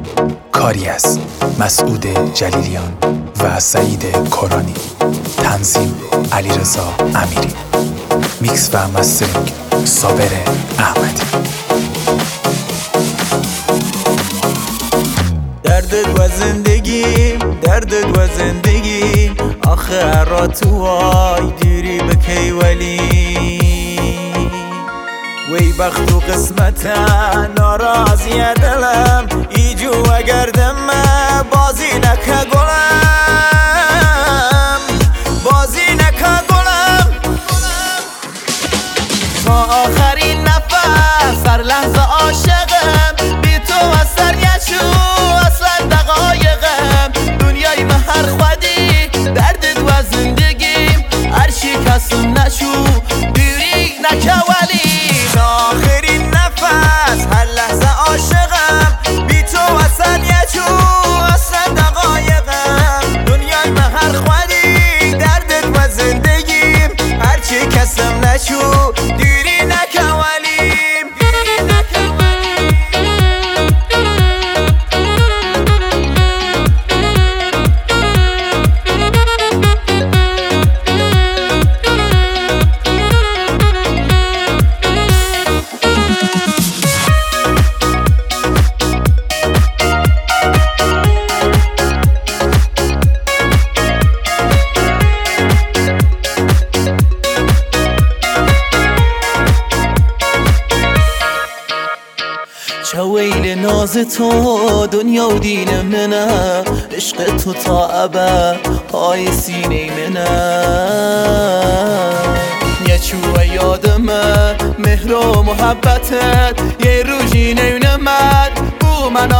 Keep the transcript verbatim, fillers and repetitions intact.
کاری از مسعود جلیلیان و سعید کرانی. تنظیم علیرضا امیری. میکس و مسترینگ صابر احمدی. دردت و زندگی، دردت و زندگی، آخه را تو وای دیری بکی ولی وی بخت و قسمتا ناراضی دلم ایجو و گردم بازی نکه گلم، بازی نکه گلم. تا آخرین نفس هر لحظه عاشقم، بی تو از سر یچو اصلا دقایقم. دنیای مهر خودی دردت و زندگیم، هر شکستم نشو دیری نکه ولی. آخرین نفس هر لحظه عاشقم، بی تو اصلا یچو اصلا دقایقم. دنیای مهر خودی دردت و زندگیم، هر چی کسم نشو دیری نکه ولی. چویل ناز تو دنیا و دین منه، عشق تو تا ابد پای سینه منه. یه چوه یادمه مهر و محبتت، یه روزی نونمد بو من